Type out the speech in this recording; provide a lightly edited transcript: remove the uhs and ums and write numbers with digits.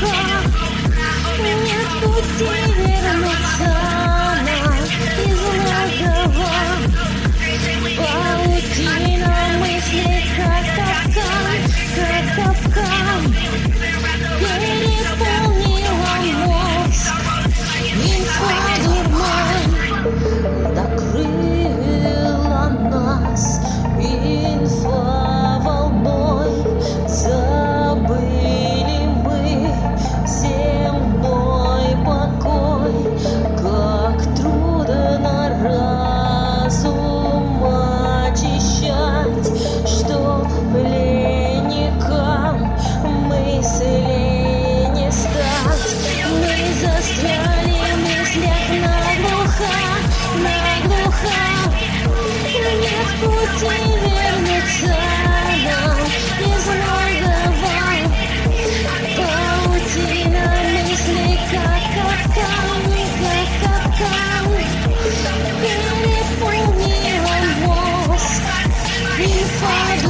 Нет пути вернуться нам из многого. Паутина мыслей, как капкан, переполнила мозг. Инфа дурман накрыла нас, инфа волной. Забыли мы земной покой, как трудно разум очищать, чтоб пленникам мыслей не стать. Мы застряли в мыслях наглухо. Нет пути вернуться нам из многого. Паутина мыслей, как капкан, переполнила мозг. Инфа